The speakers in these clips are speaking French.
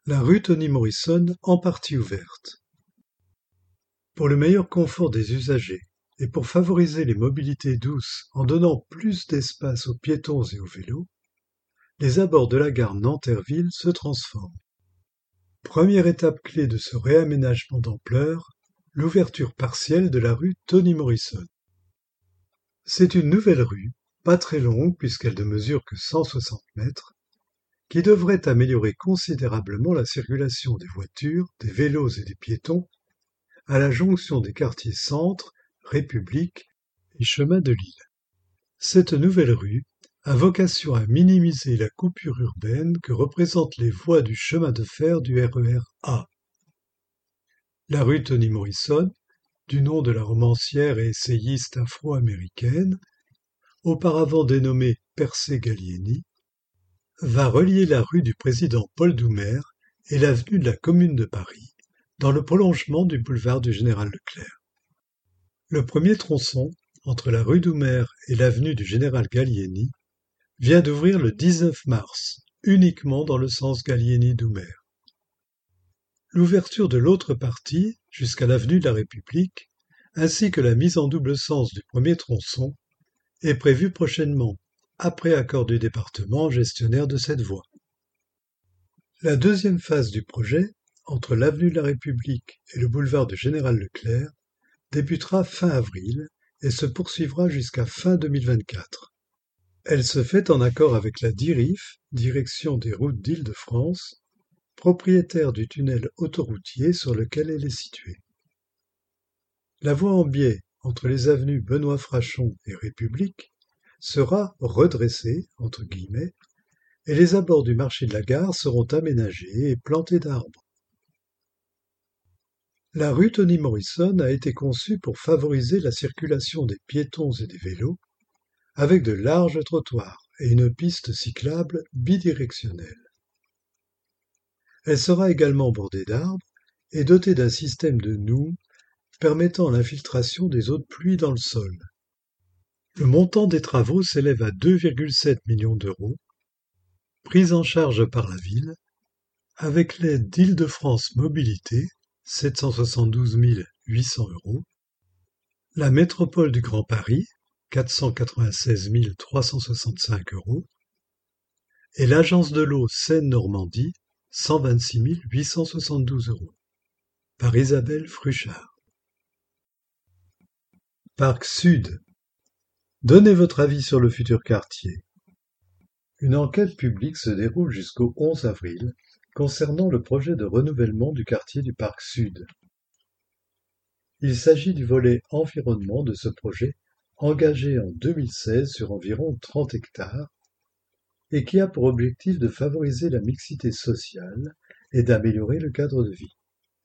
La rue Tony-Morrison en partie ouverte. Pour le meilleur confort des usagers et pour favoriser les mobilités douces en donnant plus d'espace aux piétons et aux vélos, les abords de la gare Nanterville se transforment. Première étape clé de ce réaménagement d'ampleur, l'ouverture partielle de la rue Tony-Morrison. C'est une nouvelle rue, pas très longue puisqu'elle ne mesure que 160 mètres, qui devrait améliorer considérablement la circulation des voitures, des vélos et des piétons à la jonction des quartiers Centre, République et Chemin de l'Île. Cette nouvelle rue a vocation à minimiser la coupure urbaine que représentent les voies du chemin de fer du RER A. La rue Tony Morrison, du nom de la romancière et essayiste afro-américaine, auparavant dénommée Percé Gallieni, va relier la rue du président Paul Doumer et l'avenue de la Commune de Paris, dans le prolongement du boulevard du Général Leclerc. Le premier tronçon, entre la rue Doumer et l'avenue du Général Gallieni, vient d'ouvrir le 19 mars, uniquement dans le sens Gallieni-Doumer. L'ouverture de l'autre partie, jusqu'à l'avenue de la République, ainsi que la mise en double sens du premier tronçon, est prévue prochainement, après accord du département gestionnaire de cette voie. La deuxième phase du projet, entre l'avenue de la République et le boulevard du Général Leclerc, débutera fin avril et se poursuivra jusqu'à fin 2024. Elle se fait en accord avec la DIRIF, Direction des routes d'Île-de-France, propriétaire du tunnel autoroutier sur lequel elle est située. La voie en biais entre les avenues Benoît-Frachon et République sera redressée, entre guillemets, et les abords du marché de la gare seront aménagés et plantés d'arbres. La rue Tony Morrison a été conçue pour favoriser la circulation des piétons et des vélos, avec de larges trottoirs et une piste cyclable bidirectionnelle. Elle sera également bordée d'arbres et dotée d'un système de noues permettant l'infiltration des eaux de pluie dans le sol. Le montant des travaux s'élève à 2,7 millions d'euros, pris en charge par la ville, avec l'aide d'Île-de-France Mobilité, 772 800 euros, la métropole du Grand Paris, 496 365 euros, et l'agence de l'eau Seine-Normandie, 126 872 euros, par Isabelle Fruchard. Parc Sud. Donnez votre avis sur le futur quartier. Une enquête publique se déroule jusqu'au 11 avril concernant le projet de renouvellement du quartier du Parc Sud. Il s'agit du volet environnement de ce projet engagé en 2016 sur environ 30 hectares et qui a pour objectif de favoriser la mixité sociale et d'améliorer le cadre de vie.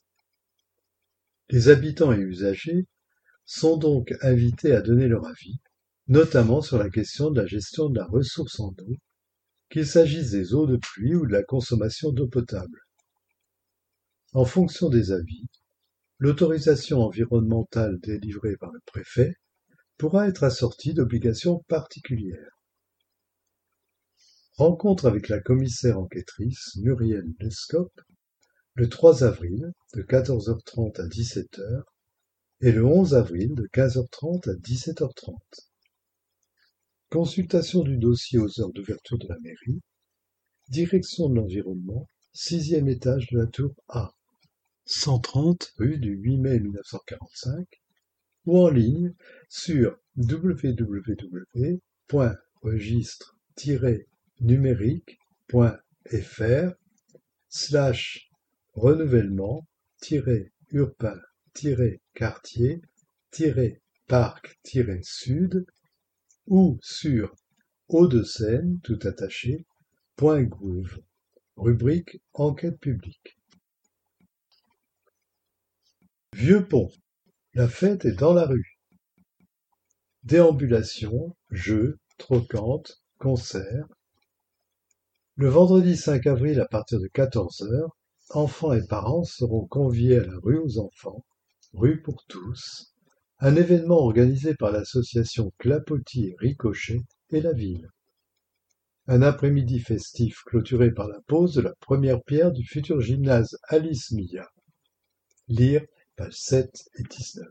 Les habitants et usagers sont donc invités à donner leur avis, notamment sur la question de la gestion de la ressource en eau, qu'il s'agisse des eaux de pluie ou de la consommation d'eau potable. En fonction des avis, l'autorisation environnementale délivrée par le préfet pourra être assortie d'obligations particulières. Rencontre avec la commissaire enquêtrice Muriel Lescop le 3 avril de 14h30 à 17h et le 11 avril de 15h30 à 17h30. Consultation du dossier aux heures d'ouverture de la mairie, direction de l'environnement, 6e étage de la tour A, 130 rue du 8 mai 1945, ou en ligne sur www.registre-numérique.fr/renouvellement-urbain-quartier-parc-sud ou sur Hauts-de-Seine, tout attaché, .gouv, rubrique Enquête publique. Vieux Pont. La fête est dans la rue. Déambulation, jeux, trocantes, concerts. Le vendredi 5 avril à partir de 14h, enfants et parents seront conviés à la rue aux enfants, rue pour tous, un événement organisé par l'association Clapotis et Ricochet et la ville. Un après-midi festif clôturé par la pose de la première pierre du futur gymnase Alice Milla. Lire pages 7 et 19.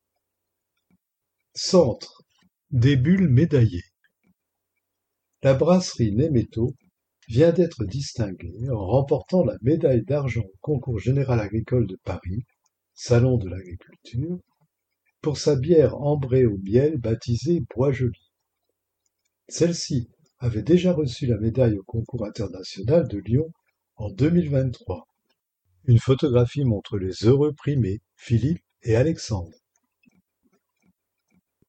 Centre. Des bulles médaillées. La brasserie Néméto vient d'être distinguée en remportant la médaille d'argent au concours général agricole de Paris, Salon de l'agriculture, pour sa bière ambrée au miel baptisée Bois-Joli. Celle-ci avait déjà reçu la médaille au concours international de Lyon en 2023. Une photographie montre les heureux primés, Philippe et Alexandre.